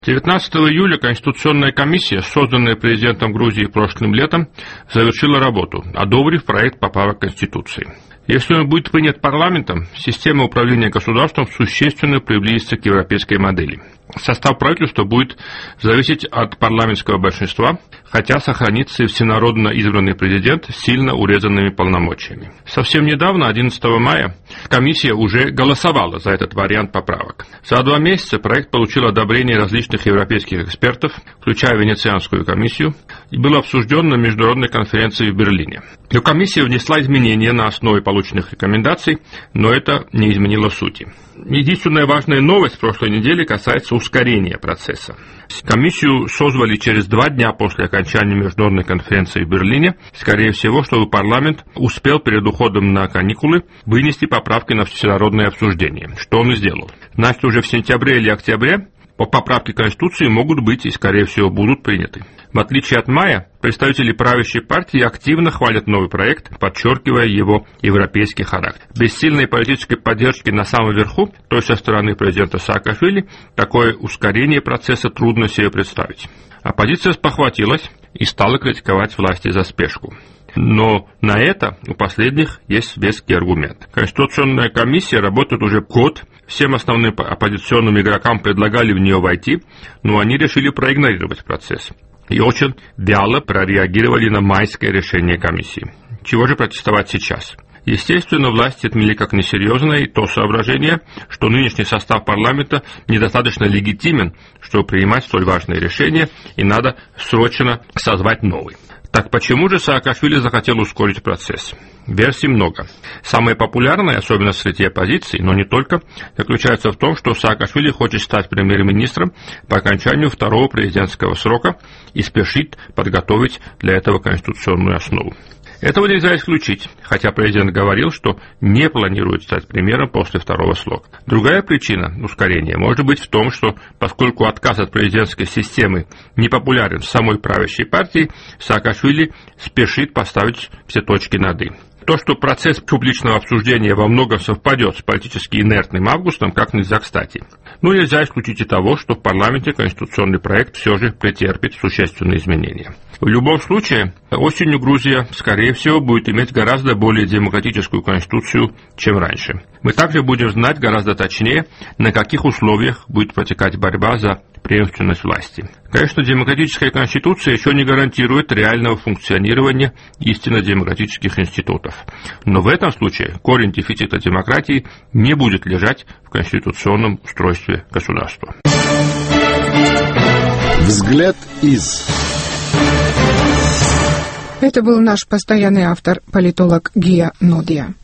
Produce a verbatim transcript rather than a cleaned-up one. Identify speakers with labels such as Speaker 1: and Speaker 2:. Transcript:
Speaker 1: девятнадцатого июля Конституционная комиссия, созданная президентом Грузии прошлым летом, завершила работу, одобрив проект поправок Конституции. Если он будет принят парламентом, система управления государством существенно приблизится к европейской модели. Состав правительства будет зависеть от парламентского большинства, хотя сохранится и всенародно избранный президент с сильно урезанными полномочиями. Совсем недавно, одиннадцатого мая, комиссия уже голосовала за этот вариант поправок. За два месяца проект получил одобрение различных европейских экспертов, включая Венецианскую комиссию, и был обсужден на международной конференции в Берлине. Но комиссия внесла изменения на основе полученных рекомендаций, но это не изменило сути. Единственная важная новость прошлой недели касается ускорения процесса. Комиссию созвали через два дня после окончания международной конференции в Берлине, скорее всего, чтобы парламент успел перед уходом на каникулы вынести поправки на всенародное обсуждение, что он и сделал. Значит, уже в сентябре или октябре поправки Конституции могут быть и, скорее всего, будут приняты. В отличие от мая, представители правящей партии активно хвалят новый проект, подчеркивая его европейский характер. Без сильной политической поддержки на самом верху, то есть со стороны президента Саакашвили, такое ускорение процесса трудно себе представить. Оппозиция спохватилась и стала критиковать власти за спешку. Но на это у последних есть веский аргумент. Конституционная комиссия работает уже год. Всем основным оппозиционным игрокам предлагали в нее войти, но они решили проигнорировать процесс. И очень вяло прореагировали на майское решение комиссии. Чего же протестовать сейчас? Естественно, власти отмели как несерьезное и то соображение, что нынешний состав парламента недостаточно легитимен, чтобы принимать столь важные решения, и надо срочно созвать новый. Так почему же Саакашвили захотел ускорить процесс? Версий много. Самая популярная, особенно среди оппозиции, но не только, заключается в том, что Саакашвили хочет стать премьер-министром по окончанию второго президентского срока и спешит подготовить для этого конституционную основу. Этого нельзя исключить, хотя президент говорил, что не планирует стать премьером после второго срока. Другая причина ускорения может быть в том, что поскольку отказ от президентской системы не популярен в самой правящей партии, Саакашвили спешит поставить все точки над «и». То, что процесс публичного обсуждения во многом совпадет с политически инертным августом, как нельзя кстати. Но нельзя исключить и того, что в парламенте конституционный проект все же претерпит существенные изменения. В любом случае, осенью Грузия, скорее всего, будет иметь гораздо более демократическую конституцию, чем раньше. Мы также будем знать гораздо точнее, на каких условиях будет протекать борьба за преемственность власти. Конечно, демократическая конституция еще не гарантирует реального функционирования истинно демократических институтов. Но в этом случае корень дефицита демократии не будет лежать в конституционном устройстве государства.
Speaker 2: Взгляд из...
Speaker 3: Это был наш постоянный автор, политолог Гия Нодия.